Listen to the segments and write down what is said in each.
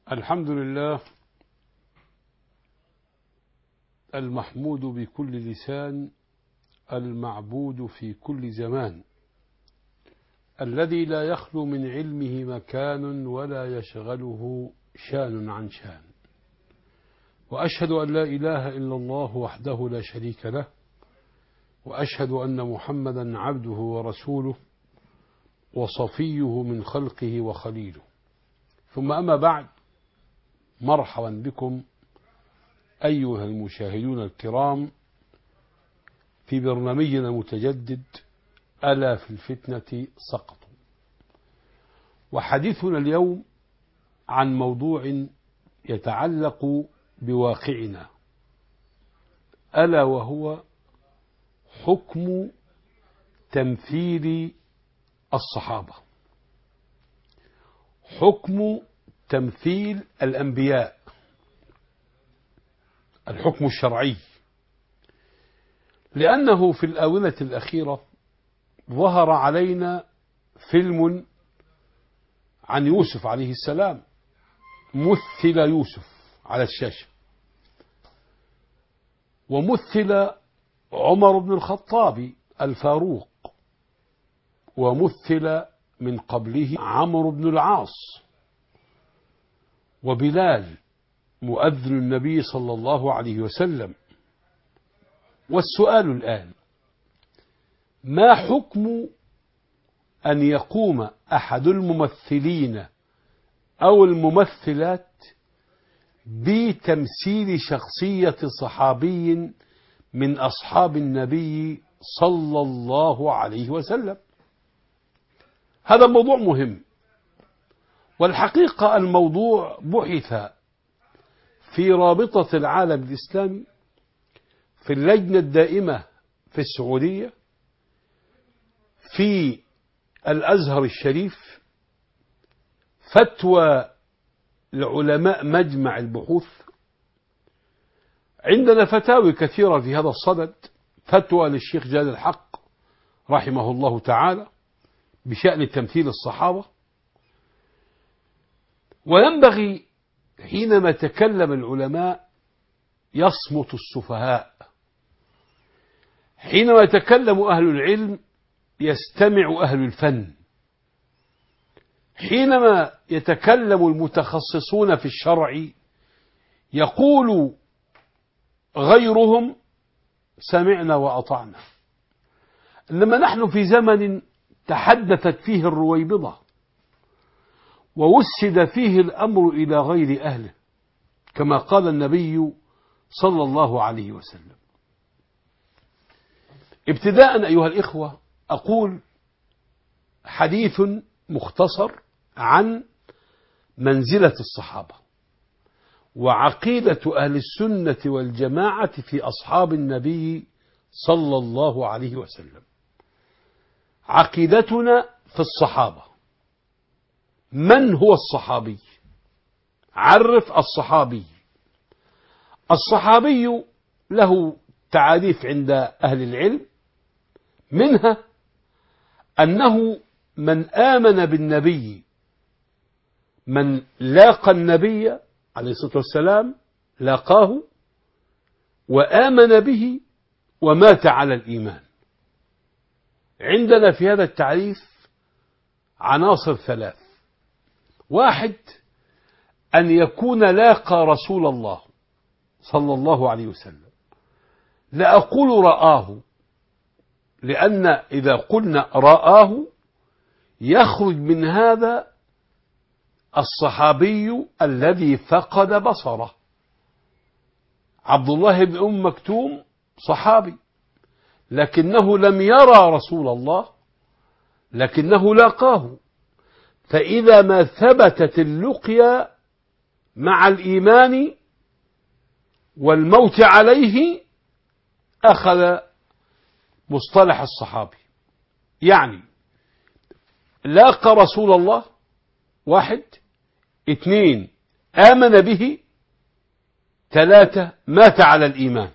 الحمد لله المحمود بكل لسان، المعبود في كل زمان، الذي لا يخلو من علمه مكان ولا يشغله شان عن شان. وأشهد أن لا إله إلا الله وحده لا شريك له، وأشهد أن محمدا عبده ورسوله وصفيه من خلقه وخليله. ثم أما بعد، مرحبا بكم أيها المشاهدون الكرام في برنامجنا المتجدد ألا في الفتنة سقطوا. وحديثنا اليوم عن موضوع يتعلق بواقعنا، ألا وهو حكم تمثيل الصحابة، حكم تمثيل الأنبياء، الحكم الشرعي. لأنه في الآونة الأخيرة ظهر علينا فيلم عن يوسف عليه السلام، مثل يوسف على الشاشة، ومثل عمر بن الخطاب الفاروق، ومثل من قبله عمرو بن العاص، وبلال مؤذن النبي صلى الله عليه وسلم. والسؤال الآن: ما حكم أن يقوم أحد الممثلين أو الممثلات بتمثيل شخصية صحابي من أصحاب النبي صلى الله عليه وسلم؟ هذا موضوع مهم، والحقيقة الموضوع بحث في رابطة العالم الإسلامي، في اللجنة الدائمة في السعودية، في الأزهر الشريف، فتوى لعلماء مجمع البحوث. عندنا فتاوي كثيرة في هذا الصدد، فتوى للشيخ جاد الحق رحمه الله تعالى بشأن تمثيل الصحابة. وينبغي حينما تكلم العلماء يصمت السفهاء، حينما يتكلم أهل العلم يستمع أهل الفن، حينما يتكلم المتخصصون في الشرع يقول غيرهم سمعنا وأطعنا. إنما نحن في زمن تحدثت فيه الرويبضة، ووسد فيه الأمر إلى غير أهله، كما قال النبي صلى الله عليه وسلم. ابتداء أيها الإخوة أقول حديث مختصر عن منزلة الصحابة وعقيدة أهل السنة والجماعة في أصحاب النبي صلى الله عليه وسلم. عقيدتنا في الصحابة: من هو الصحابي؟ عرف الصحابي. الصحابي له تعريف عند أهل العلم، منها أنه من آمن بالنبي، من لاقى النبي عليه الصلاة والسلام، لاقاه وآمن به ومات على الإيمان. عندنا في هذا التعريف عناصر ثلاث: واحد، أن يكون لاقى رسول الله صلى الله عليه وسلم. لا أقول رآه، لأن إذا قلنا رآه يخرج من هذا الصحابي الذي فقد بصره. عبد الله بن أم مكتوم صحابي، لكنه لم يرى رسول الله، لكنه لاقاه. فإذا ما ثبتت اللقيا مع الإيمان والموت عليه أخذ مصطلح الصحابي. يعني لاقى رسول الله، واحد. اثنين، آمن به. ثلاثة، مات على الإيمان.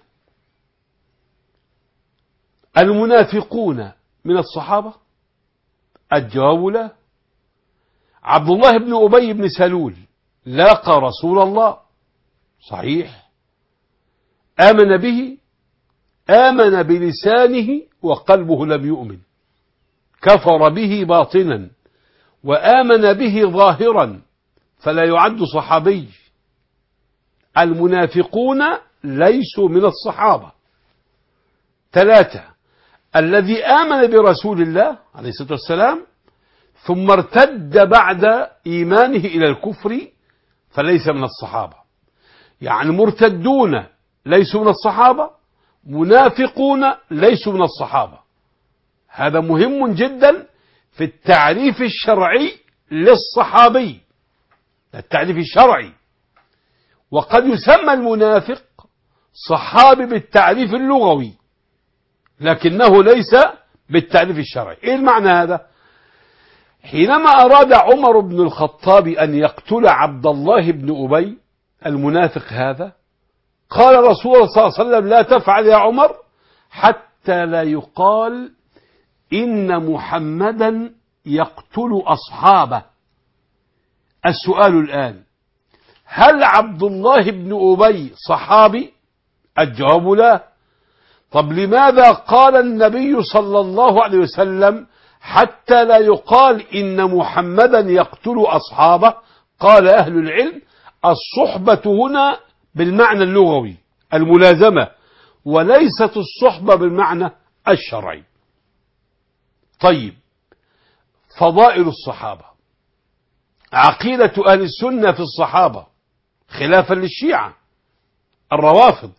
المنافقون من الصحابة؟ الجواب لا. عبد الله بن أبي بن سلول لاقى رسول الله، صحيح، آمن به، آمن بلسانه وقلبه لم يؤمن، كفر به باطنا وآمن به ظاهرا، فلا يعد صحابي. المنافقون ليسوا من الصحابة. 3، الذي آمن برسول الله عليه الصلاة والسلام ثم ارتد بعد إيمانه إلى الكفر فليس من الصحابة. يعني مرتدون ليسوا من الصحابة، منافقون ليسوا من الصحابة. هذا مهم جدا في التعريف الشرعي للصحابي، التعريف الشرعي. وقد يسمى المنافق صحابي بالتعريف اللغوي، لكنه ليس بالتعريف الشرعي. ايه المعنى هذا؟ حينما أراد عمر بن الخطاب أن يقتل عبد الله بن أبي المنافق هذا، قال رسول الله صلى الله عليه وسلم: لا تفعل يا عمر حتى لا يقال إن محمدا يقتل أصحابه. السؤال الآن: هل عبد الله بن أبي صحابي؟ الجواب لا. طب لماذا قال النبي صلى الله عليه وسلم حتى لا يقال إن محمدا يقتل أصحابه؟ قال أهل العلم: الصحبة هنا بالمعنى اللغوي الملازمة، وليست الصحبة بالمعنى الشرعي. طيب، فضائل الصحابة، عقيدة أهل السنة في الصحابة خلافا للشيعة الروافض.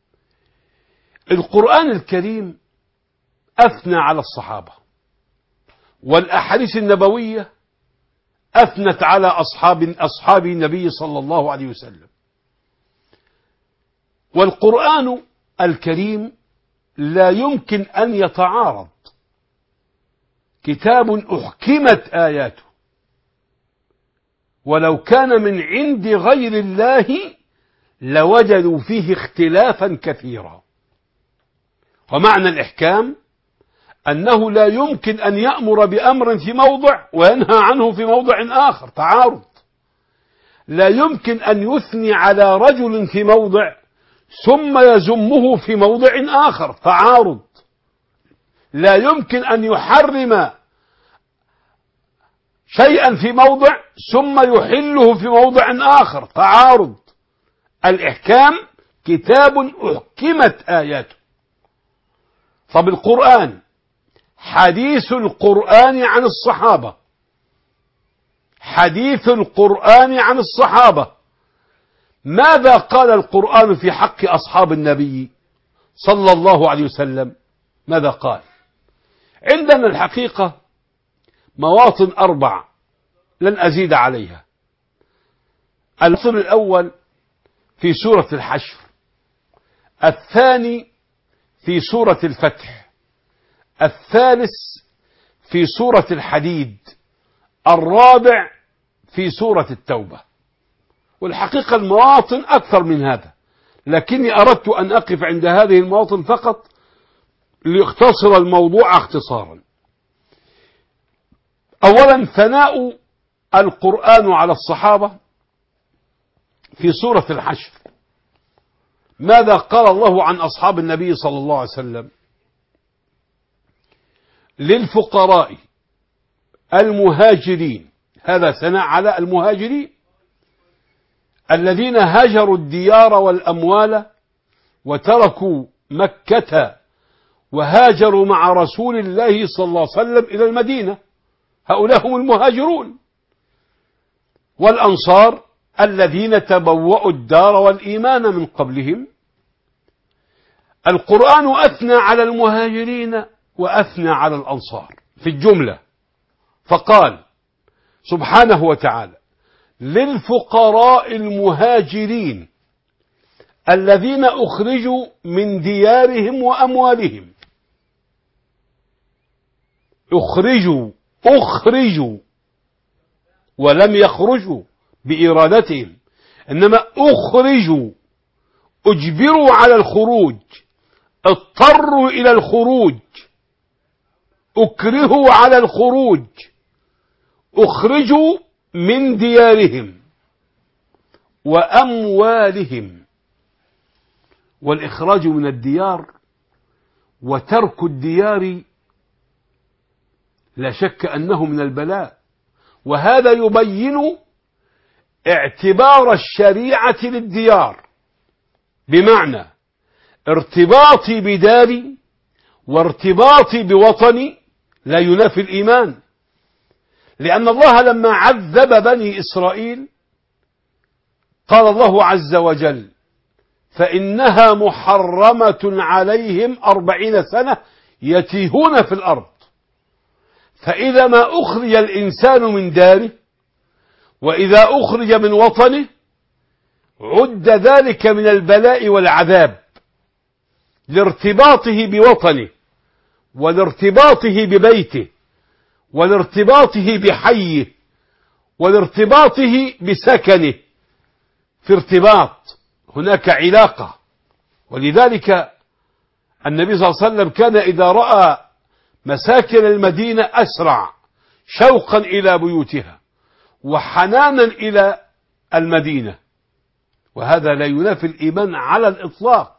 القرآن الكريم أثنى على الصحابة، والأحاديث النبوية أثنت على أصحاب النبي صلى الله عليه وسلم. والقرآن الكريم لا يمكن أن يتعارض، كتاب أحكمت آياته، ولو كان من عند غير الله لوجدوا فيه اختلافا كثيرا. ومعنى الإحكام أنه لا يمكن أن يأمر بأمر في موضع وينهى عنه في موضع آخر، تعارض. لا يمكن أن يثني على رجل في موضع ثم يذمه في موضع آخر، تعارض. لا يمكن أن يحرم شيئا في موضع ثم يحله في موضع آخر، تعارض. الإحكام كتاب أحكمت آياته. طب القرآن، حديث القرآن عن الصحابة، حديث القرآن عن الصحابة. ماذا قال القرآن في حق أصحاب النبي صلى الله عليه وسلم؟ ماذا قال؟ عندنا الحقيقة مواطن 4 لن أزيد عليها. الموطن الأول في سورة الحشر، الثاني في سورة الفتح، الثالث في سورة الحديد، الرابع في سورة التوبة. والحقيقة المواطن أكثر من هذا، لكني أردت أن أقف عند هذه المواطن فقط ليختصر الموضوع اختصارا. أولا، ثناء القرآن على الصحابة في سورة الحشر. ماذا قال الله عن أصحاب النبي صلى الله عليه وسلم؟ للفقراء المهاجرين، هذا ثناء على المهاجرين الذين هاجروا الديار والأموال وتركوا مكة وهاجروا مع رسول الله صلى الله عليه وسلم إلى المدينة، هؤلاء هم المهاجرون. والأنصار الذين تبوأوا الدار والإيمان من قبلهم. القرآن أثنى على المهاجرين وأثنى على الأنصار في الجملة، فقال سبحانه وتعالى: للفقراء المهاجرين الذين أخرجوا من ديارهم وأموالهم. أخرجوا ولم يخرجوا بإرادتهم، إنما أخرجوا، أجبروا على الخروج، اضطروا إلى الخروج، أكرهوا على الخروج، أخرجوا من ديارهم. وأموالهم. والإخراج من الديار وترك الديار لا شك أنه من البلاء، وهذا يبين اعتبار الشريعة للديار، بمعنى ارتباطي بداري وارتباطي بوطني لا ينافي الإيمان، لأن الله لما عذب بني إسرائيل قال الله عز وجل: فإنها محرمة عليهم 40 سنة يتيهون في الأرض. فإذا ما أخرج الإنسان من داره وإذا أخرج من وطنه عد ذلك من البلاء والعذاب لارتباطه بوطنه ولارتباطه ببيته ولارتباطه بحيه ولارتباطه بسكنه، في ارتباط، هناك علاقة. ولذلك النبي صلى الله عليه وسلم كان إذا رأى مساكن المدينة أسرع شوقا إلى بيوتها وحنانا إلى المدينة، وهذا لا ينافي الإيمان على الإطلاق.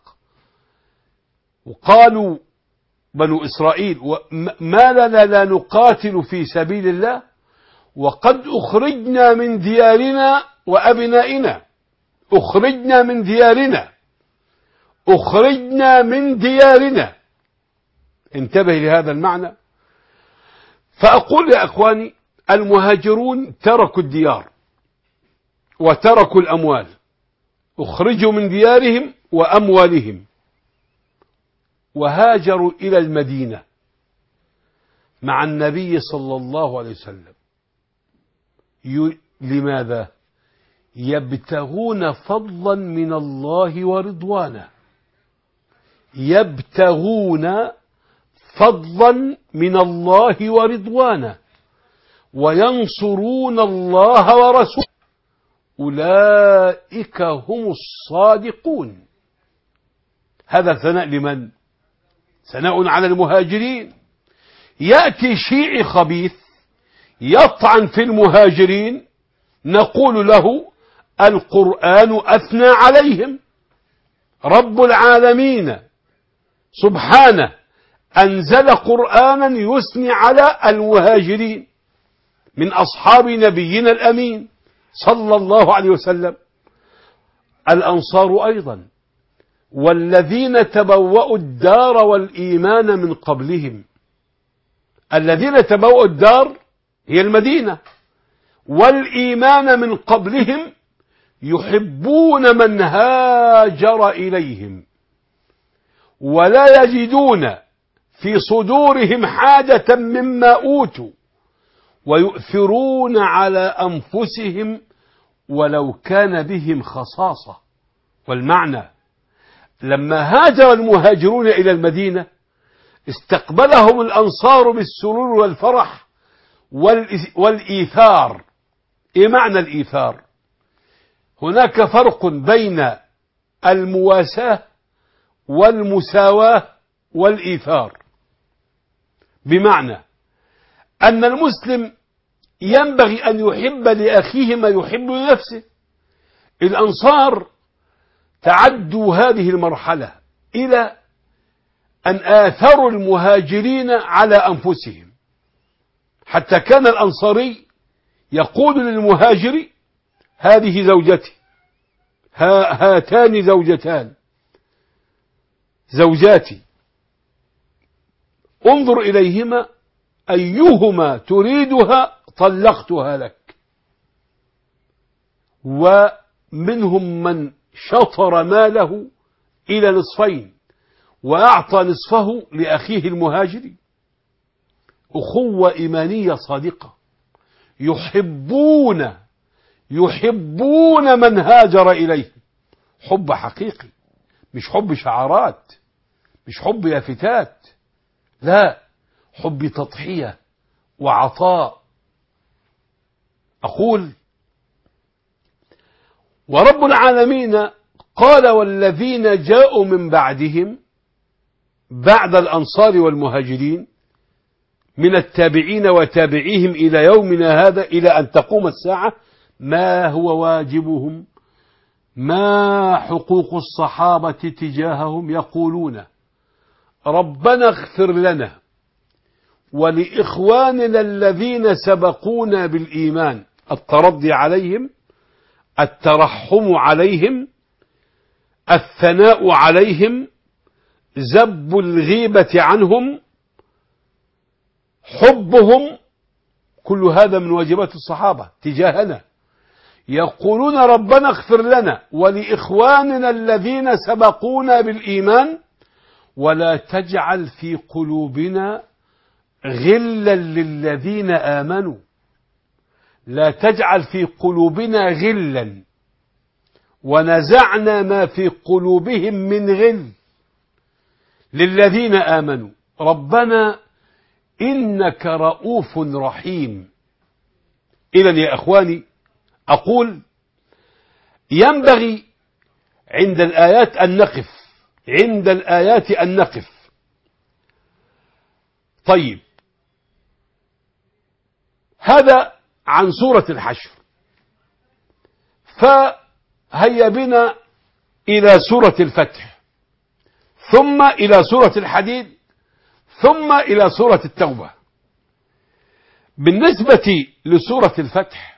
وقالوا بنو إسرائيل: ما لنا لا نقاتل في سبيل الله وقد أخرجنا من ديارنا وأبنائنا. أخرجنا من ديارنا، أخرجنا من ديارنا. انتبه لهذا المعنى. فأقول يا أخواني، المهاجرون تركوا الديار وتركوا الأموال، أخرجوا من ديارهم وأموالهم وهاجروا إلى المدينة مع النبي صلى الله عليه وسلم. لماذا؟ يبتغون فضلا من الله ورضوانا، يبتغون فضلا من الله ورضوانا وينصرون الله ورسوله، أولئك هم الصادقون. هذا ثناء لمن؟ ثناء على المهاجرين. يأتي شيعي خبيث يطعن في المهاجرين، نقول له: القرآن أثنى عليهم، رب العالمين سبحانه أنزل قرآنا يثني على المهاجرين من أصحاب نبينا الأمين صلى الله عليه وسلم. الأنصار أيضا، والذين تبوأوا الدار والإيمان من قبلهم. الذين تبوأوا الدار هي المدينة، والإيمان من قبلهم يحبون من هاجر إليهم ولا يجدون في صدورهم حاجة مما أوتوا ويؤثرون على أنفسهم ولو كان بهم خصاصة. والمعنى: لما هاجر المهاجرون إلى المدينة استقبلهم الأنصار بالسرور والفرح والإيثار. إيه معنى الإيثار؟ هناك فرق بين المواساة والمساواة والإيثار، بمعنى أن المسلم ينبغي أن يحب لأخيه ما يحب لنفسه. الأنصار تعدوا هذه المرحلة إلى أن آثروا المهاجرين على أنفسهم، حتى كان الأنصاري يقول للمهاجر: هذه زوجتي، هاتان زوجاتي، انظر إليهما أيهما تريدها طلقتها لك. ومنهم من شطر ماله إلى نصفين وأعطى نصفه لأخيه المهاجر. أخوة إيمانية صادقة، يحبون من هاجر إليه، حب حقيقي، مش حب شعارات، مش حب لافتات، لا، حب تضحية وعطاء. أقول: ورب العالمين قال: والذين جاءوا من بعدهم، بعد الأنصار والمهاجرين، من التابعين وتابعيهم إلى يومنا هذا إلى أن تقوم الساعة، ما هو واجبهم ما حقوق الصحابة تجاههم؟ يقولون ربنا اغفر لنا ولإخواننا الذين سبقونا بالإيمان، الترضي عليهم، الترحم عليهم، الثناء عليهم، زب الغيبة عنهم، حبهم، كل هذا من واجبات الصحابة تجاهنا. يقولون ربنا اغفر لنا ولإخواننا الذين سبقونا بالإيمان ولا تجعل في قلوبنا غلا للذين آمنوا. لا تجعل في قلوبنا غلا، ونزعنا ما في قلوبهم من غل للذين آمنوا ربنا إنك رؤوف رحيم. إذن يا أخواني أقول ينبغي عند الآيات أن نقف، عند الآيات أن نقف. طيب، هذا عن سورة الحشر، فهيا بنا إلى سورة الفتح، ثم إلى سورة الحديد، ثم إلى سورة التوبة. بالنسبة لسورة الفتح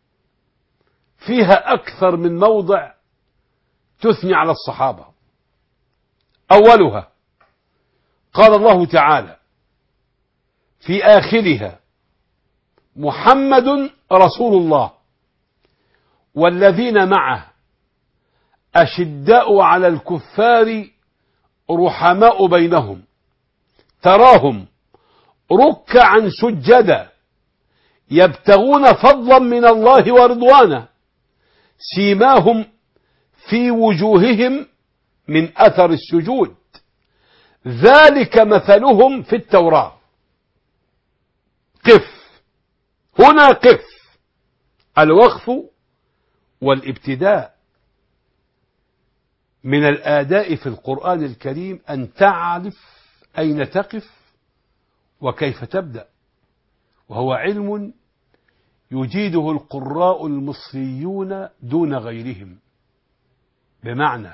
فيها أكثر من موضع تثني على الصحابة. أولها قال الله تعالى في آخرها محمد رسول الله والذين معه أشداء على الكفار رحماء بينهم تراهم ركعا سجدا يبتغون فضلا من الله ورضوانا سيماهم في وجوههم من أثر السجود ذلك مثلهم في التوراة. قف هنا، قف. الوقف والابتداء من الآداء في القرآن الكريم أن تعرف أين تقف وكيف تبدأ، وهو علم يجيده القراء المصريون دون غيرهم. بمعنى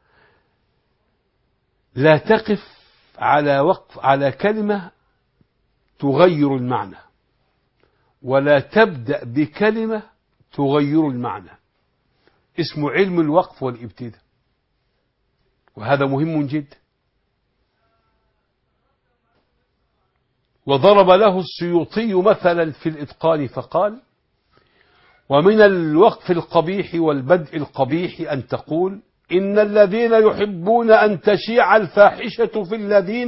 لا تقف على كلمة تغير المعنى، ولا تبدأ بكلمة تغير المعنى. اسمه علم الوقف والابتداء، وهذا مهم جدا. وضرب له السيوطي مثلا في الإتقان فقال: ومن الوقف القبيح والبدء القبيح أن تقول إن الذين يحبون أن تشيع الفاحشة في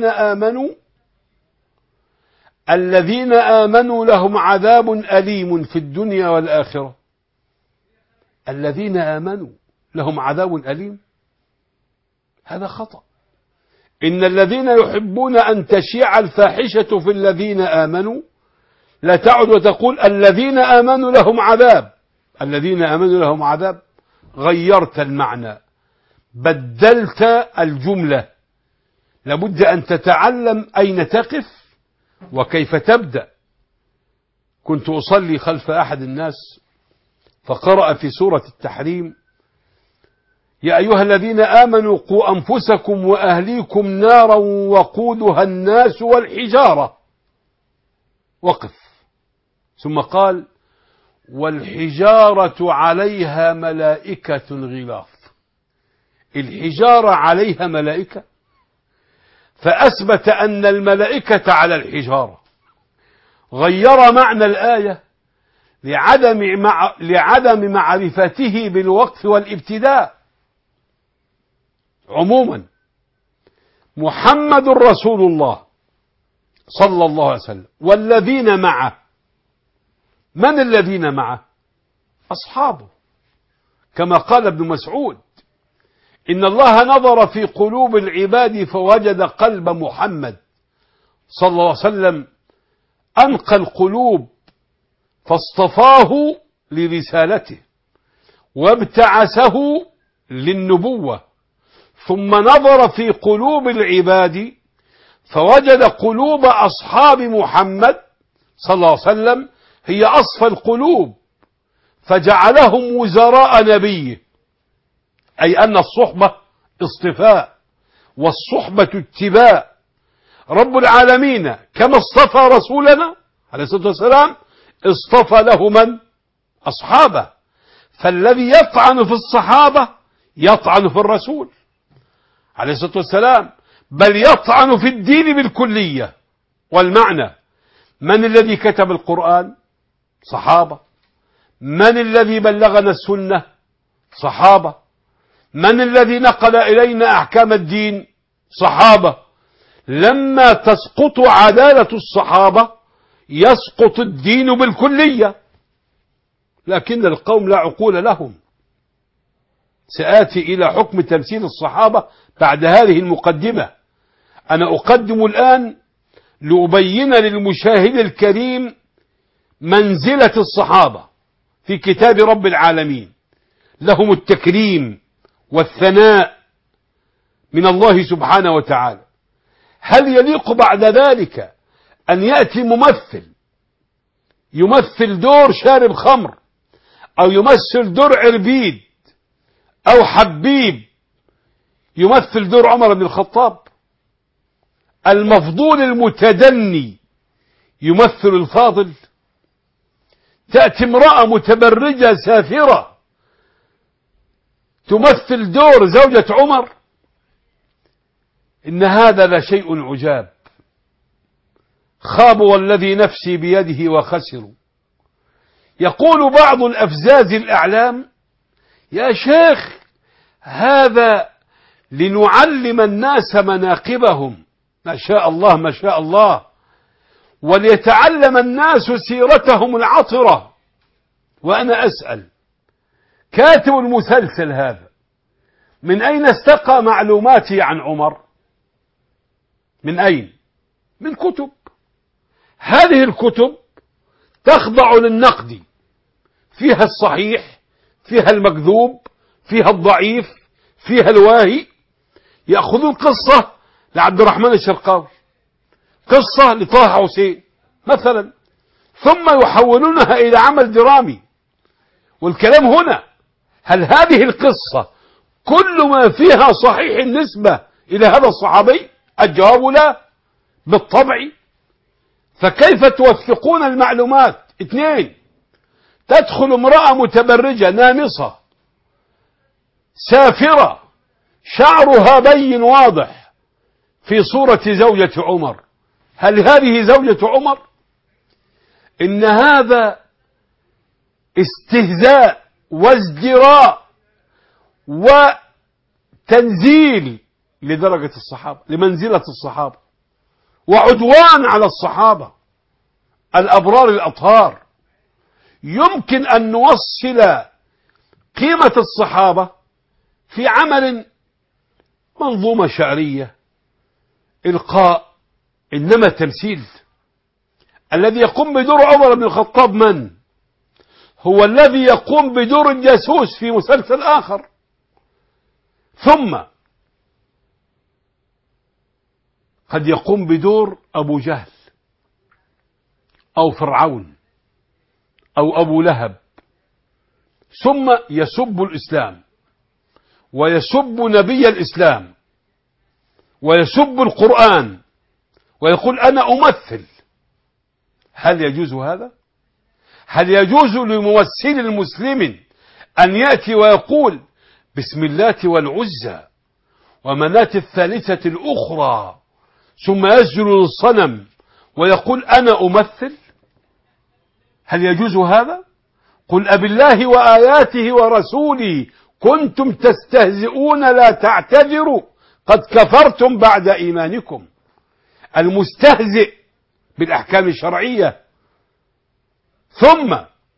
الذين آمنوا لهم عذاب أليم في الدنيا والآخرة. الذين آمنوا لهم عذاب أليم، هذا خطأ. إن الذين يحبون أن تشيع الفاحشة في الذين آمنوا، لا تعد وتقول الذين آمنوا لهم عذاب. الذين آمنوا لهم عذاب، غيرت المعنى، بدلت الجملة. لابد أن تتعلم أين تقف وكيف تبدأ. كنت أصلي خلف أحد الناس فقرأ في سورة التحريم: يا أيها الذين آمنوا قوا أنفسكم وأهليكم نارا وقودها الناس والحجارة. وقف. ثم قال: والحجارة عليها ملائكة غلاظ. الحجارة عليها ملائكة، فأثبت أن الملائكة على الحجارة. غير معنى الآية لعدم معرفته بالوقف والابتداء. عموما محمد رسول الله صلى الله عليه وسلم والذين معه. من الذين معه؟ أصحابه، كما قال ابن مسعود: إن الله نظر في قلوب العباد فوجد قلب محمد صلى الله عليه وسلم أنقى القلوب فاصطفاه لرسالته وابتعثه للنبوة، ثم نظر في قلوب العباد فوجد قلوب أصحاب محمد صلى الله عليه وسلم هي أصفى القلوب، فجعلهم وزراء نبيه أي أن الصحبة اصطفاء والصحبة اتباع. رب العالمين كما اصطفى رسولنا عليه الصلاة والسلام اصطفى له من؟ أصحابه. فالذي يطعن في الصحابة يطعن في الرسول عليه الصلاة والسلام، بل يطعن في الدين بالكلية. والمعنى: من الذي كتب القرآن؟ صحابة. من الذي بلغنا السنة؟ صحابة. من الذي نقل إلينا أحكام الدين؟ صحابة. لما تسقط عدالة الصحابة يسقط الدين بالكلية. لكن القوم لا عقول لهم. سآتي إلى حكم تمثيل الصحابة بعد هذه المقدمة. أنا أقدم الآن لأبين للمشاهد الكريم منزلة الصحابة في كتاب رب العالمين. لهم التكريم والثناء من الله سبحانه وتعالى. هل يليق بعد ذلك أن يأتي ممثل يمثل دور شارب خمر، أو يمثل دور عربيد، أو حبيب يمثل دور عمر بن الخطاب؟ المفضول المتدني يمثل الفاضل؟ تأتي امرأة متبرجة سافرة تمثل دور زوجة عمر؟ إن هذا لشيء عجاب. خابوا والذي نفسي بيده وخسروا. يقول بعض الأفزاز الأعلام: يا شيخ، هذا لنعلم الناس مناقبهم. ما شاء الله ما شاء الله، وليتعلم الناس سيرتهم العطرة. وأنا أسأل: كاتب المسلسل هذا من أين استقى معلوماته عن عمر؟ من أين؟ من كتب. هذه الكتب تخضع للنقد، فيها الصحيح، فيها المكذوب، فيها الضعيف، فيها الواهي. يأخذون قصة لعبد الرحمن الشرقاوي، قصة لطه حسين مثلا، ثم يحولونها إلى عمل درامي. والكلام هنا: هل هذه القصة كل ما فيها صحيح النسبة إلى هذا الصحابي؟ الجواب لا بالطبع. فكيف توثقون المعلومات؟ 2، تدخل امرأة متبرجة نامصة سافرة شعرها بين واضح في صورة زوجة عمر. هل هذه زوجة عمر؟ إن هذا استهزاء وازدراء وتنزيل لدرجة الصحابة، لمنزلة الصحابة، وعدوان على الصحابة الأبرار الأطهار. يمكن أن نوصل قيمة الصحابة في عمل منظومة شعرية، إلقاء، إنما تمثيل. الذي يقوم بدور عمر بن الخطاب من؟ هو الذي يقوم بدور الجاسوس في مسلسل آخر. ثم قد يقوم بدور أبو جهل أو فرعون أو أبو لهب، ثم يسب الإسلام ويسب نبي الإسلام ويسب القرآن ويقول أنا أمثل. هل يجوز هذا؟ هل يجوز لممثل المسلم أن يأتي ويقول بسم الله والعزى ومناة الثالثة الأخرى، ثم يسجد للصنم ويقول أنا أمثل؟ هل يجوز هذا؟ قل أبالله وآياته ورسوله كنتم تستهزئون لا تعتذروا قد كفرتم بعد إيمانكم. المستهزئ بالأحكام الشرعية. ثم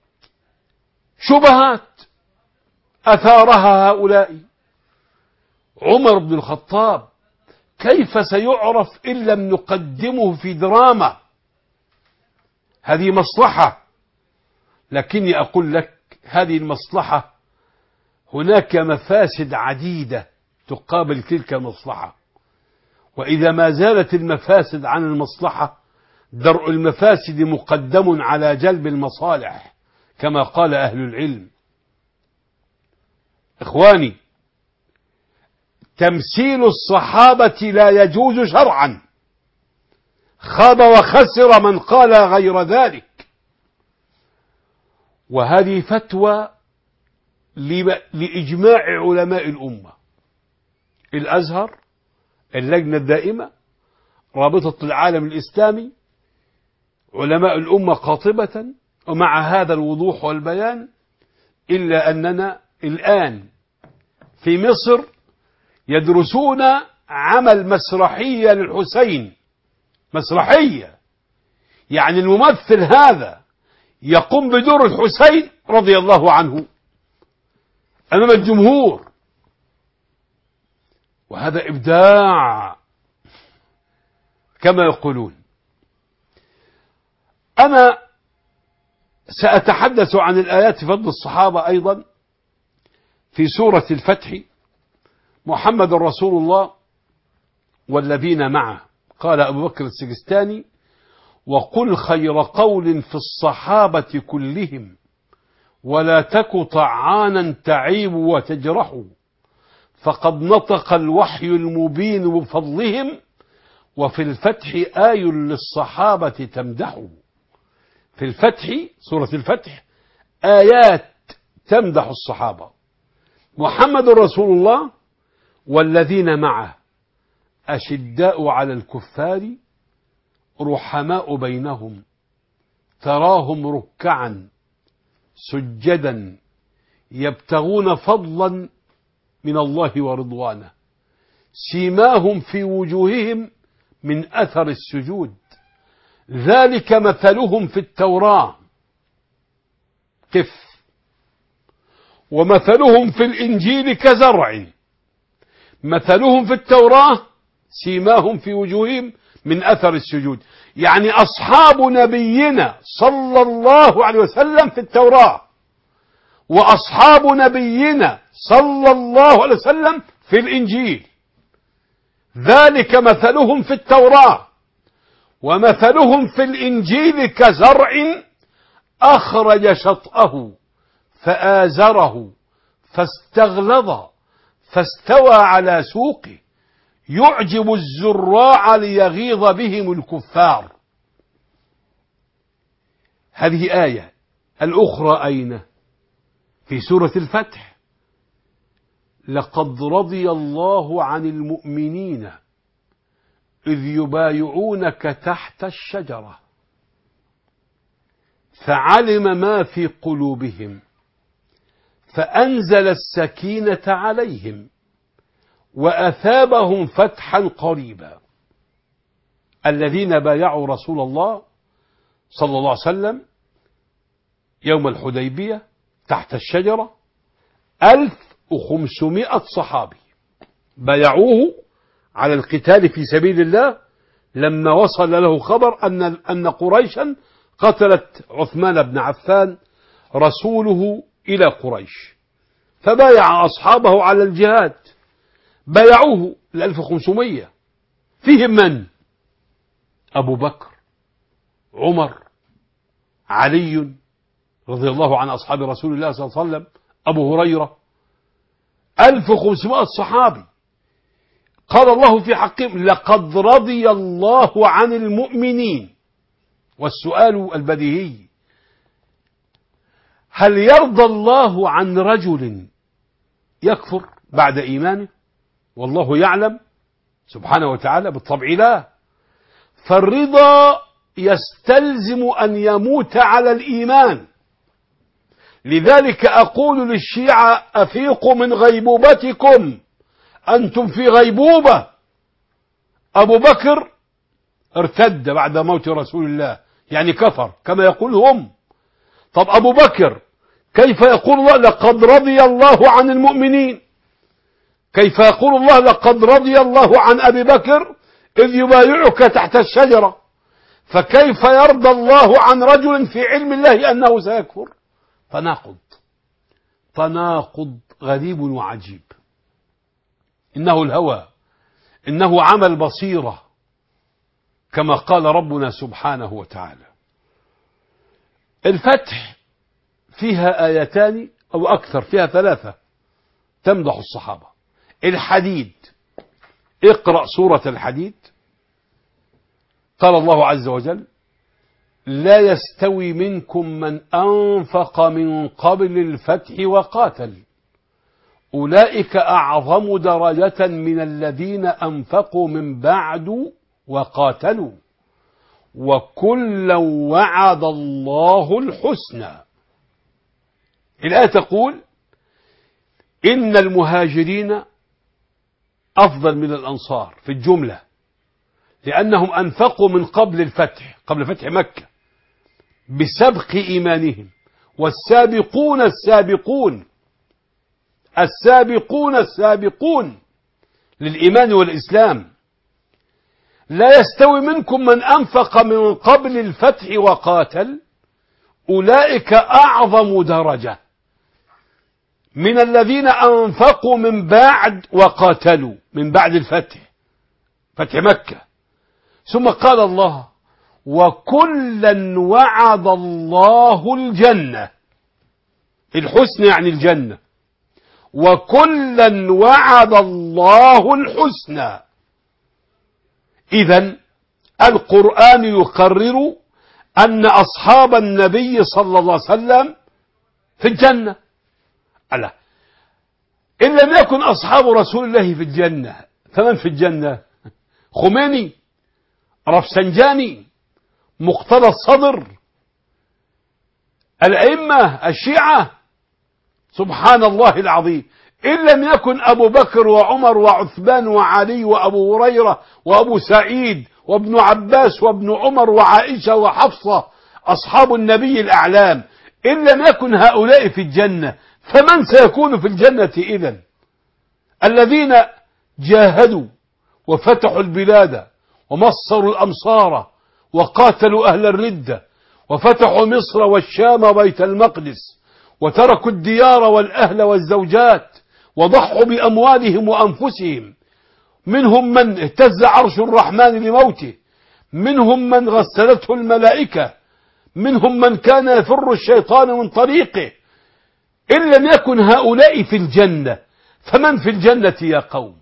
شبهات أثارها هؤلاء. عمر بن الخطاب كيف سيعرف إن لم نقدمه في دراما؟ هذه مصلحة، لكني أقول لك هذه المصلحة هناك مفاسد عديدة تقابل تلك المصلحة، وإذا ما زالت المفاسد عن المصلحة درء المفاسد مقدم على جلب المصالح كما قال أهل العلم. إخواني، تمثيل الصحابة لا يجوز شرعا، خاب وخسر من قال غير ذلك. وهذه فتوى لإجماع علماء الأمة، الأزهر، اللجنة الدائمة، رابطة العالم الإسلامي، علماء الأمة قاطبة. ومع هذا الوضوح والبيان، إلا أننا الآن في مصر يدرسون عمل مسرحية للحسين، مسرحية، يعني الممثل هذا يقوم بدور الحسين رضي الله عنه أمام الجمهور، وهذا إبداع كما يقولون. أنا سأتحدث عن الآيات في فضل الصحابة أيضا في سورة الفتح. محمد رسول الله والذين معه، قال أبو بكر السجستاني: وقل خير قول في الصحابة كلهم، ولا تك طعانا تعيب وتجرح، فقد نطق الوحي المبين بفضلهم، وفي الفتح آي للصحابة تمدح. في الفتح، سورة الفتح، آيات تمدح الصحابة. محمد رسول الله والذين معه أشداء على الكفار رحماء بينهم، تراهم ركعا سجدا يبتغون فضلا من الله ورضوانه، سيماهم في وجوههم من أثر السجود، ذلك مثلهم في التوراة كف، ومثلهم في الإنجيل كزرع، مثلهم في التوراة سيماهم في وجوههم من أثر السجود. يعني أصحاب نبينا صلى الله عليه وسلم في التوراة، وأصحاب نبينا صلى الله عليه وسلم في الإنجيل، ذلك مثلهم في التوراة، ومثلهم في الإنجيل كزرع أخرج شطأه فآزره فاستغلظ فاستوى على سوقه يعجب الزراع ليغيظ بهم الكفار. هذه آية. الأخرى أين؟ في سورة الفتح: لقد رضي الله عن المؤمنين إذ يبايعونك تحت الشجرة فعلم ما في قلوبهم فأنزل السكينة عليهم وأثابهم فتحا قريبا. الذين بايعوا رسول الله صلى الله عليه وسلم يوم الحديبية تحت الشجرة 1500 صحابي بايعوه على القتال في سبيل الله لما وصل له خبر أن قريشا قتلت عثمان بن عفان رسوله إلى قريش، فبايع أصحابه على الجهاد، بايعوه 1500. فيهم من؟ أبو بكر، عمر، علي رضي الله عن أصحاب رسول الله صلى الله عليه وسلم، أبو هريرة، 1500 صحابي. قال الله في حقهم: لقد رضي الله عن المؤمنين. والسؤال البديهي: هل يرضى الله عن رجل يكفر بعد إيمانه؟ والله يعلم سبحانه وتعالى بالطبع لا. فالرضا يستلزم أن يموت على الإيمان. لذلك أقول للشيعة: أفيقوا من غيبوبتكم، أنتم في غيبوبة. أبو بكر ارتد بعد موت رسول الله، يعني كفر كما يقول هم. طب أبو بكر كيف يقول الله لقد رضي الله عن المؤمنين؟ كيف يقول الله لقد رضي الله عن أبي بكر إذ يبايعك تحت الشجرة؟ فكيف يرضى الله عن رجل في علم الله أنه سيكفر؟ تناقض غريب وعجيب. إنه الهوى، إنه عمل بصيرة كما قال ربنا سبحانه وتعالى. الفتح فيها آيتان أو أكثر، فيها 3 تمدح الصحابة. الحديد، اقرأ سورة الحديد. قال الله عز وجل: لا يستوي منكم من أنفق من قبل الفتح وقاتل أولئك أعظم درجة من الذين أنفقوا من بعد وقاتلوا وكلا وعد الله الحسنى. الآية تقول إن المهاجرين أفضل من الأنصار في الجملة، لأنهم أنفقوا من قبل الفتح، قبل فتح مكة، بسبق إيمانهم. والسابقون السابقون السابقون السابقون للإيمان والإسلام. لا يستوي منكم من أنفق من قبل الفتح وقاتل أولئك أعظم درجة من الذين أنفقوا من بعد وقاتلوا، من بعد الفتح، فتح مكة. ثم قال الله: وكلا وعد الله الجنة. الحسنى يعني الجنة. وكلا وعد الله الحسنى. إذن القرآن يقرر أن أصحاب النبي صلى الله عليه وسلم في الجنة. ألا إن لم يكن أصحاب رسول الله في الجنة فمن في الجنة؟ خميني، رفسنجاني، مقتدى الصدر، الأئمة الشيعة؟ سبحان الله العظيم. إن لم يكن أبو بكر وعمر وعثمان وعلي وأبو هريرة وأبو سعيد وابن عباس وابن عمر وعائشة وحفصة أصحاب النبي الأعلام، إن لم يكن هؤلاء في الجنة فمن سيكون في الجنة إذن؟ الذين جاهدوا وفتحوا البلاد ومصروا الأمصار وقاتلوا أهل الردة وفتحوا مصر والشام وبيت المقدس وتركوا الديار والأهل والزوجات وضحوا بأموالهم وأنفسهم. منهم من اهتز عرش الرحمن لموته، منهم من غسلته الملائكة، منهم من كان يفر الشيطان من طريقه. إن لم يكن هؤلاء في الجنة فمن في الجنة يا قوم؟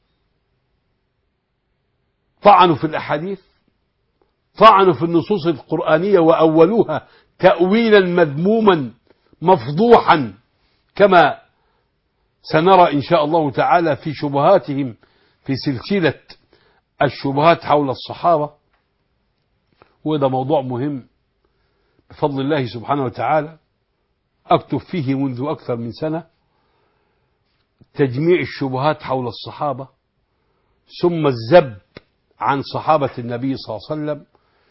طعنوا في الأحاديث، طعنوا في النصوص القرآنية وأولوها تأويلا مذموما مفضوحا، كما سنرى إن شاء الله تعالى في شبهاتهم في سلسلة الشبهات حول الصحابة. وهذا موضوع مهم بفضل الله سبحانه وتعالى، أكتب فيه منذ أكثر من سنة، تجميع الشبهات حول الصحابة، ثم الذب عن صحابة النبي صلى الله عليه وسلم،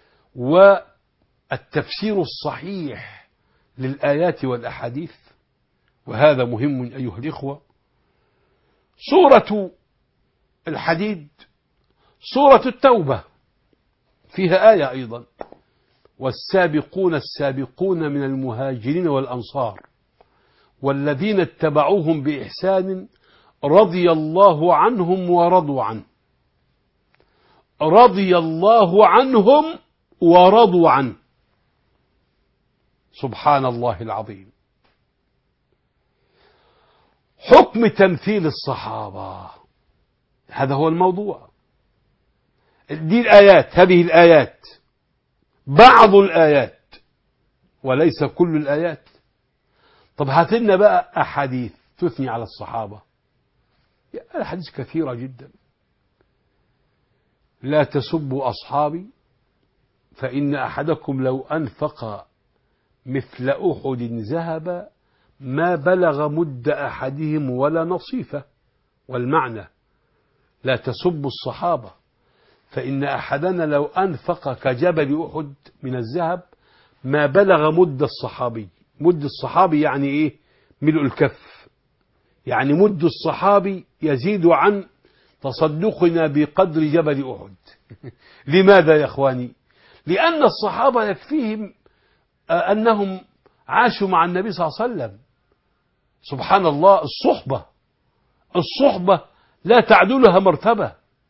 والتفسير الصحيح للآيات والأحاديث. وهذا مهم أيها الإخوة. سورة الحديد سورة التوبة فيها آية أيضا: والسابقون السابقون من المهاجرين والأنصار والذين اتبعوهم بإحسان رضي الله عنهم ورضوا عنه. رضي الله عنهم ورضوا عنه. سبحان الله العظيم. حكم تمثيل الصحابة، هذا هو الموضوع. دي الآيات، هذه الآيات بعض الآيات وليس كل الآيات. طب هات لنا بقى أحاديث تثني على الصحابة. الأحاديث كثيرة جدا. لا تسبوا أصحابي فإن أحدكم لو أنفق مثل أحد ذهب ما بلغ مد أحدهم ولا نصيفه. والمعنى: لا تسبوا الصحابة فإن أحدنا لو أنفق كجبل أحد من الذهب ما بلغ مد الصحابي. مد الصحابي يعني إيه؟ ملء الكف. يعني مد الصحابي يزيد عن تصدقنا بقدر جبل أحد. لماذا يا إخواني؟ لأن الصحابة يكفيهم أنهم عاشوا مع النبي صلى الله عليه وسلم. سبحان الله. الصحبة لا تعدلها مرتبة.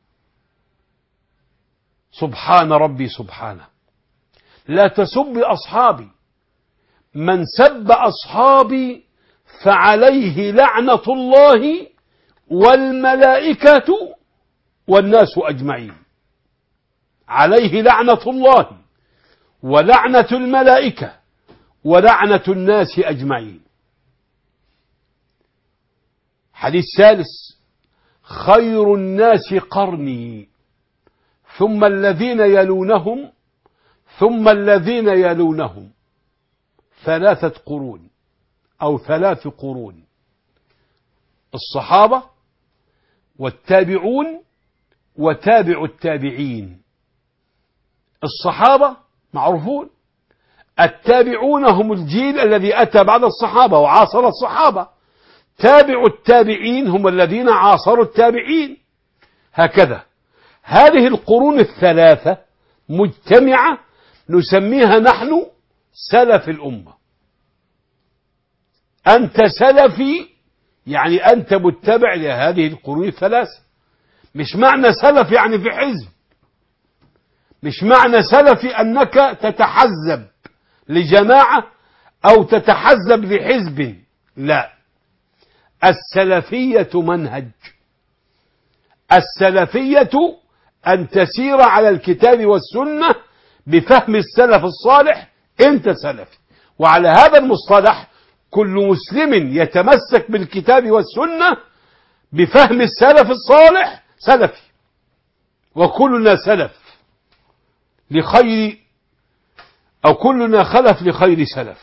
سبحان ربي سبحانه. لا تسب أصحابي، من سب أصحابي فعليه لعنة الله والملائكة والناس أجمعين، عليه لعنة الله ولعنة الملائكة ولعنة الناس أجمعين. حديث ثالث: خير الناس قرني ثم الذين يلونهم ثم الذين يلونهم، 3 قرون أو 3 قرون: الصحابة والتابعون وتابع التابعين. الصحابة معروفون، التابعون هم الجيل الذي أتى بعد الصحابة وعاصر الصحابة، تابع التابعين هم الذين عاصروا التابعين، هكذا. هذه القرون ال3 مجتمعة نسميها نحن سلف الأمة. أنت سلفي يعني أنت متبع لهذه القرون ال3. مش معنى سلف يعني في حزب، مش معنى سلفي أنك تتحزب لجماعة أو تتحزب لحزب، لا. السلفية منهج، السلفية أن تسير على الكتاب والسنة بفهم السلف الصالح، أنت سلفي. وعلى هذا المصطلح كل مسلم يتمسك بالكتاب والسنة بفهم السلف الصالح سلفي، وكلنا سلف لخير، أو كلنا خلف لخير سلف.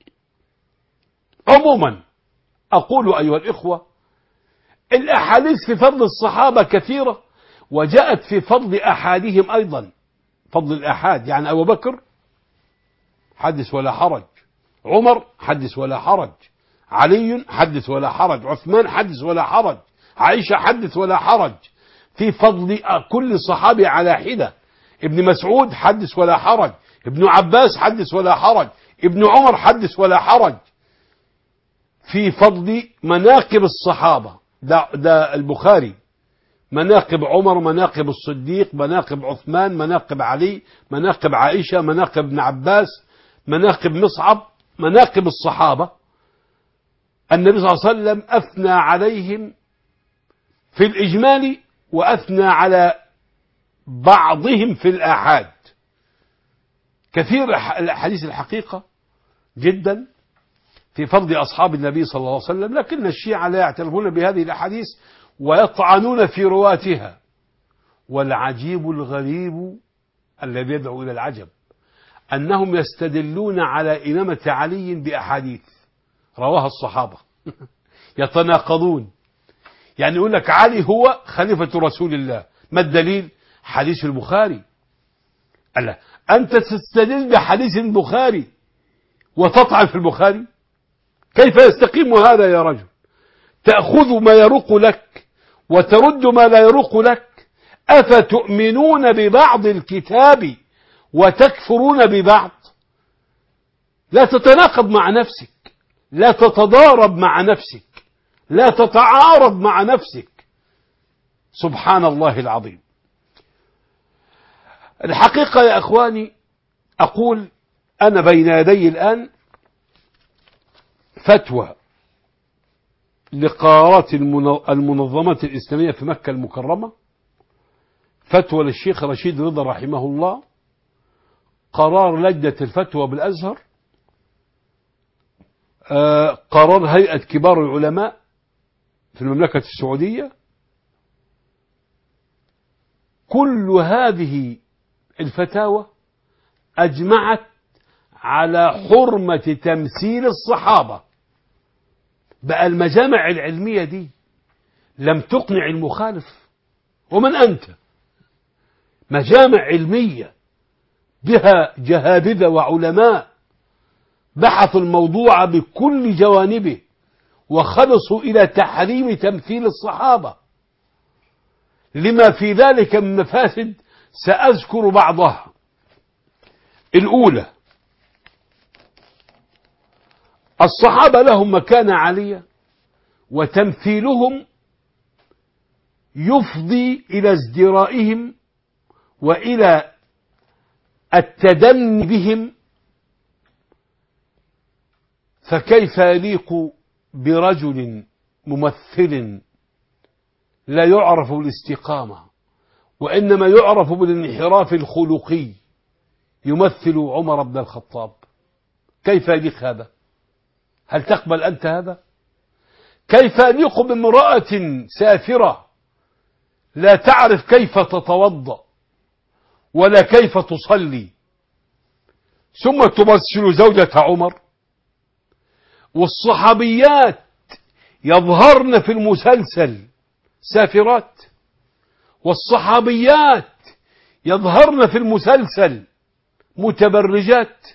عموما أقول أيها الإخوة، الأحاديث في فضل الصحابة كثيرة، وجاءت في فضل أحادهم أيضا. فضل الأحاد يعني أبو بكر حدث ولا حرج، عمر حدث ولا حرج، علي حدث ولا حرج، عثمان حدث ولا حرج، عائشة حدث ولا حرج. في فضل كل صحابي على حدة. ابن مسعود حدث ولا حرج، ابن عباس حدث ولا حرج، ابن عمر حدث ولا حرج. في فضل مناقب الصحابة، ده البخاري، مناقب عمر، مناقب الصديق، مناقب عثمان، مناقب علي، مناقب عائشة، مناقب ابن عباس، مناقب مصعب، مناقب الصحابة. النبي صلى الله عليه وسلم أثنى عليهم في الإجمال، وأثنى على بعضهم في الآحاد. كثير الأحاديث الحقيقة جدا في فضل أصحاب النبي صلى الله عليه وسلم، لكن الشيعة لا يعترفون بهذه الأحاديث ويطعنون في رواتها. والعجيب الغريب الذي يدعو إلى العجب أنهم يستدلون على إمامة علي بأحاديث رواها الصحابة يتناقضون. يعني يقول لك علي هو خليفة رسول الله، ما الدليل؟ حديث البخاري. ألا أنت تستدل بحديث البخاري وتطعن في البخاري؟ كيف يستقيم هذا يا رجل؟ تأخذ ما يروق لك وترد ما لا يروق لك. أفتؤمنون ببعض الكتاب وتكفرون ببعض؟ لا تتناقض مع نفسك، لا تتضارب مع نفسك، لا تتعارض مع نفسك. سبحان الله العظيم. الحقيقة يا أخواني، أقول أنا بين يدي الآن فتوى لقرارات المنظمة الإسلامية في مكة المكرمة، فتوى للشيخ رشيد رضا رحمه الله، قرار لجنة الفتوى بالأزهر، قرار هيئة كبار العلماء في المملكة السعودية. كل هذه الفتاوى أجمعت على حرمة تمثيل الصحابة. بقى المجامع العلمية دي لم تقنع المخالف، ومن أنت؟ مجامع علمية بها جهابذة وعلماء بحثوا الموضوع بكل جوانبه وخلصوا إلى تحريم تمثيل الصحابة لما في ذلك من مفاسد سأذكر بعضها. الأولى: الصحابة لهم مكانة عالية، وتمثيلهم يفضي إلى ازدرائهم وإلى التدني بهم، فكيف يليق برجل ممثل لا يعرف بالاستقامة، وإنما يعرف بالانحراف الخلقي، يمثل عمر بن الخطاب. كيف يليق هذا؟ هل تقبل أنت هذا؟ كيف يليق بامرأة سافرة لا تعرف كيف تتوضأ ولا كيف تصلي، ثم تمثل زوجة عمر؟ والصحابيات يظهرن في المسلسل سافرات، والصحابيات يظهرن في المسلسل متبرجات.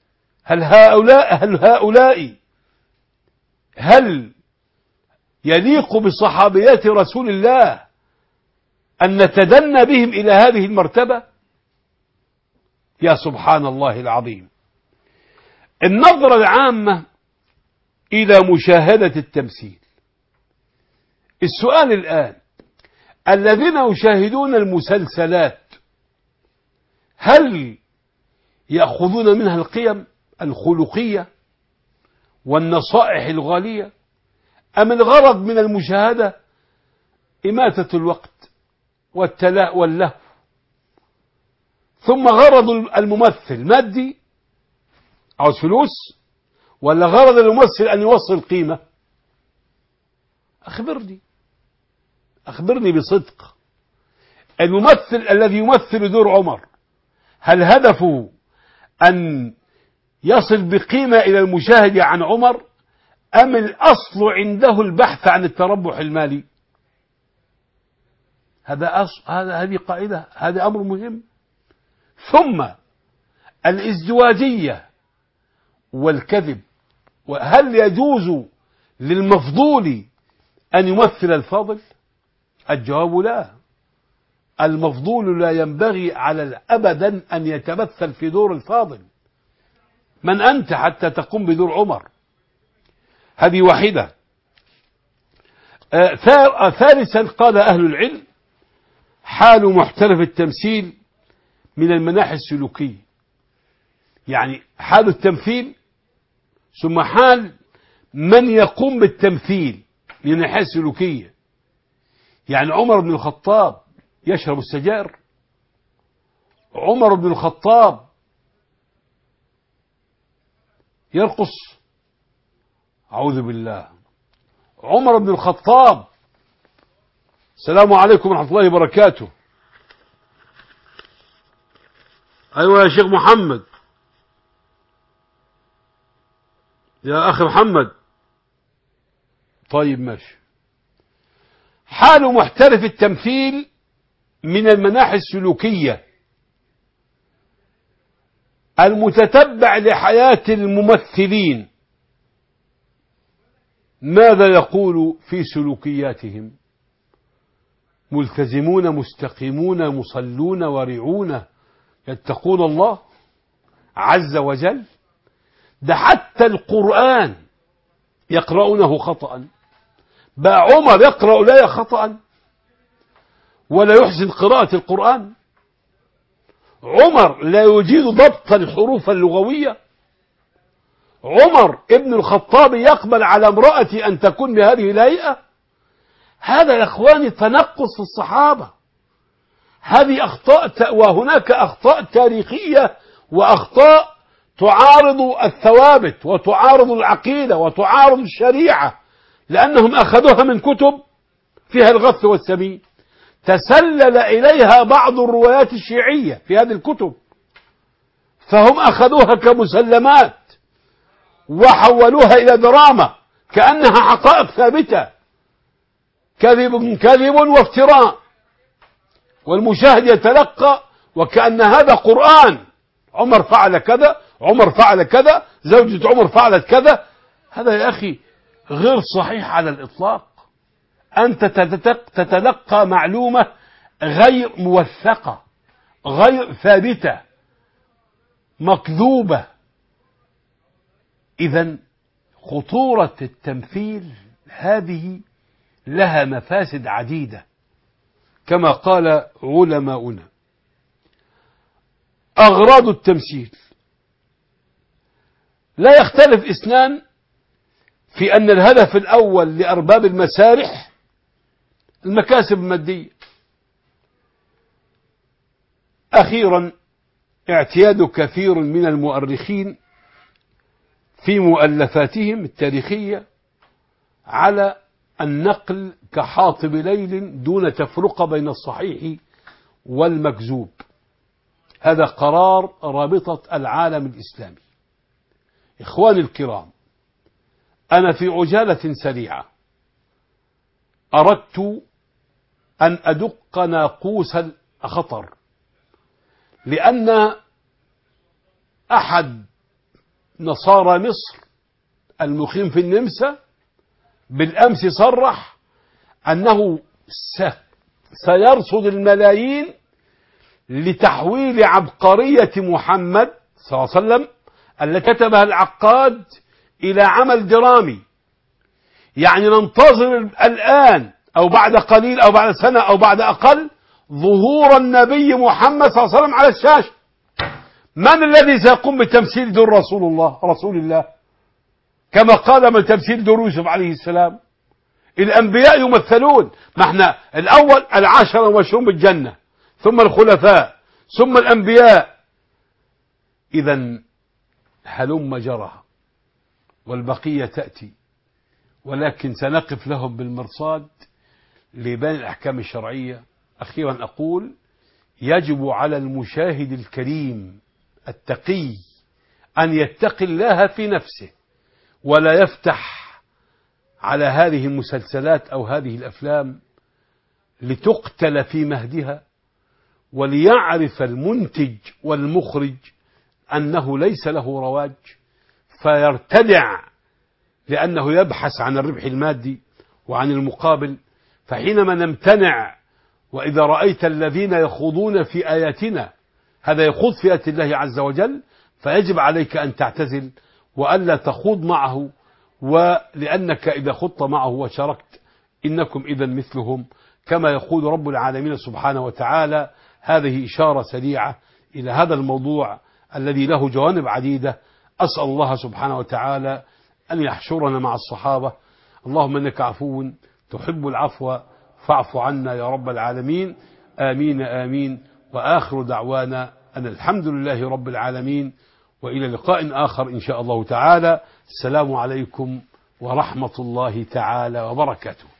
هل يليق بصحابيات رسول الله أن نتدنى بهم إلى هذه المرتبة؟ يا سبحان الله العظيم. النظرة العامة إلى مشاهدة التمثيل. السؤال الآن: الذين يشاهدون المسلسلات هل يأخذون منها القيم الخلقية والنصائح الغالية، أم الغرض من المشاهدة إماتة الوقت والتلاء واللهو، ثم غرض الممثل مادي عاوز فلوس، ولا غرض الممثل أن يوصل قيمة؟ أخبرني بصدق. الممثل الذي يمثل دور عمر هل هدفه أن يصل بقيمة إلى المشاهد عن عمر، أم الأصل عنده البحث عن التربح المالي؟ هذه قاعدة، هذا أمر مهم. ثم الازدواجية والكذب، وهل يجوز للمفضول أن يمثل الفاضل؟ الجواب لا. المفضول لا ينبغي على أبدا أن يتمثل في دور الفاضل. من أنت حتى تقوم بدور عمر؟ هذه واحدة. ثالثا قال أهل العلم: حال محترف التمثيل من المناحي السلوكية، يعني حال التمثيل ثم حال من يقوم بالتمثيل من الناحية السلوكية. يعني عمر بن الخطاب يشرب السجائر؟ عمر بن الخطاب يرقص؟ أعوذ بالله. عمر بن الخطاب، السلام عليكم ورحمة الله وبركاته. أيوة يا شيخ محمد، يا أخي محمد. طيب ماشي. حال محترف التمثيل من المناحي السلوكية المتتبع لحياة الممثلين، ماذا يقول في سلوكياتهم؟ ملتزمون مستقيمون مصلون ورعون يتقون الله عز وجل. ده حتى القرآن يقرؤونه خطأ. بقى عمر يقرأ الآية خطأ ولا يحسن قراءة القرآن؟ عمر لا يجيد ضبط الحروف اللغوية؟ عمر ابن الخطاب يقبل على امرأة أن تكون بهذه الهيئة؟ هذا يا إخواني تنقص في الصحابة. هذه أخطاء، وهناك أخطاء تاريخية وأخطاء تعارض الثوابت وتعارض العقيدة وتعارض الشريعة، لأنهم أخذوها من كتب فيها الغث والسمين. تسلل إليها بعض الروايات الشيعية في هذه الكتب، فهم أخذوها كمسلمات وحولوها إلى دراما كأنها حقائق ثابتة. كذب وافتراء، والمشاهد يتلقى وكأن هذا قرآن. عمر فعل كذا، عمر فعل كذا، زوجة عمر فعلت كذا. هذا يا أخي غير صحيح على الإطلاق. أنت تتلقى معلومة غير موثقة، غير ثابتة، مكذوبة. إذن خطورة التمثيل هذه لها مفاسد عديدة كما قال علماؤنا. أغراض التمثيل لا يختلف اثنان في أن الهدف الأول لأرباب المسارح المكاسب المادية. أخيرا، اعتياد كثير من المؤرخين في مؤلفاتهم التاريخية على النقل كحاطب ليل دون تفرقة بين الصحيح والمكذوب. هذا قرار رابطة العالم الإسلامي. إخواني الكرام، أنا في عجالة سريعة أردت أن أدق ناقوس الخطر، لأن أحد نصارى مصر المقيم في النمسا بالأمس صرح أنه سيرصد الملايين لتحويل عبقرية محمد صلى الله عليه وسلم التي كتبها العقاد إلى عمل درامي. يعني ننتظر الآن أو بعد قليل أو بعد سنة أو بعد أقل ظهور النبي محمد صلى الله عليه وسلم على الشاشة. من الذي سيقوم بتمثيل دور رسول الله كما قال من تمثيل دور يوسف عليه السلام؟ الأنبياء يمثلون، ما احنا الأول 10 المبشرون بالجنة، ثم الخلفاء، ثم الأنبياء. إذا هلم جرى والبقية تأتي، ولكن سنقف لهم بالمرصاد لبيان الأحكام الشرعية. أخيرا أقول: يجب على المشاهد الكريم التقي أن يتقي الله في نفسه، ولا يفتح على هذه المسلسلات أو هذه الأفلام لتقتل في مهدها، وليعرف المنتج والمخرج أنه ليس له رواج فيرتدع، لأنه يبحث عن الربح المادي وعن المقابل. فحينما نمتنع، وإذا رأيت الذين يخوضون في آياتنا، هذا يخوض في آيات الله عز وجل، فيجب عليك أن تعتزل وألا تخوض معه، ولأنك إذا خضت معه وشاركت إنكم إذا مثلهم كما يقول رب العالمين سبحانه وتعالى. هذه إشارة سريعة إلى هذا الموضوع الذي له جوانب عديدة. أسأل الله سبحانه وتعالى أن يحشرنا مع الصحابة. اللهم إنك عفو تحب العفو فاعف عنا يا رب العالمين. آمين آمين. وآخر دعوانا أن الحمد لله رب العالمين، وإلى لقاء آخر إن شاء الله تعالى. السلام عليكم ورحمة الله تعالى وبركاته.